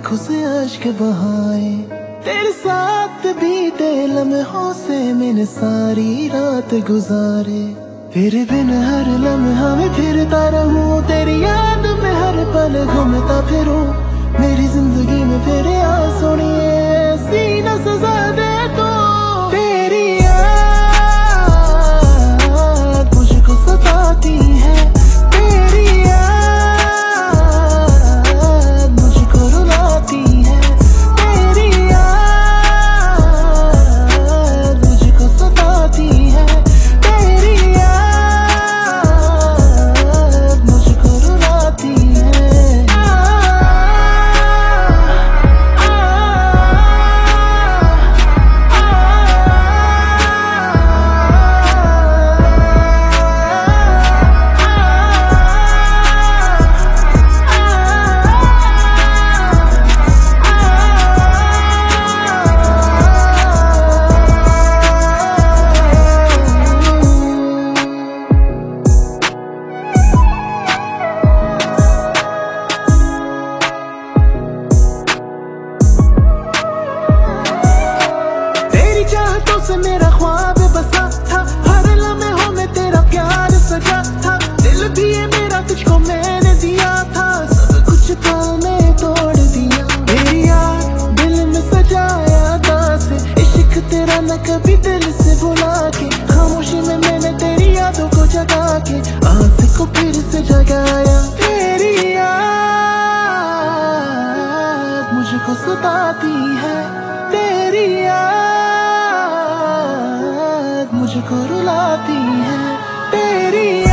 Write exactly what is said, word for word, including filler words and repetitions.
आंखों से अश्क बहाए, तेरे साथ बीते लम्हों से मैंने सारी रात गुजारे। तेरे बिन हर लम्हा में फिरता रहूं, तेरी याद में हर पल घूमता फिरूं। मेरी जिंदगी में फिर आ सोनिए, ऐसी न सजा दे तो। तेरी याद मुझको सताती है, तेरी याद मुझको रुलाती है, तेरी याद मुझको सताती है, तेरी याद मुझको रुलाती है। चाहतों से मेरा ख्वाब बसा था, हर लम्हों में तेरा प्यार सजा था। दिल भी ये मेरा तुझको मैंने दिया था, सब कुछ पल में तोड़ दिया। मेरी यार दिल में सजाया दास, इश्क तेरा न कभी दिल से भुला के, खामोशी में मैंने तेरी यादों को जगा के आस को फिर से जगाया। तेरी याद मुझको सताती है, तेरी याद मुझको रुलाती है, तेरी